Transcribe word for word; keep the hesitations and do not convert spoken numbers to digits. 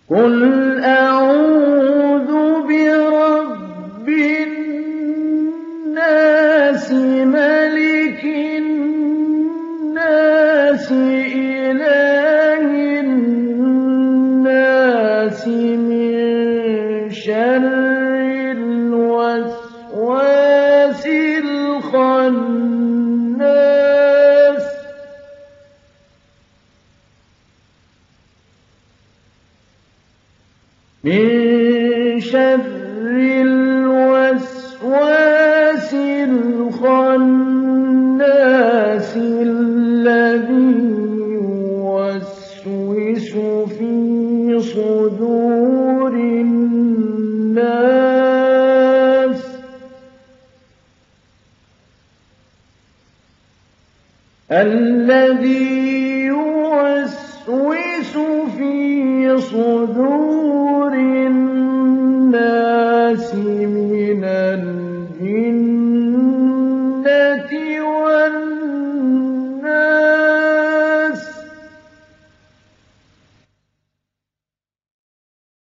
قُلْ أَعُوذُ بِرَبِّ النَّاسِ مَلِكِ النَّاسِ إِلَٰهِ النَّاسِ مِن شَرِّ الْوَسْوَاسِ الْخَنَّاسِ من شر الوسواس الخناس الذي يوسوس في صدور الناس الذي يوسوس في صدور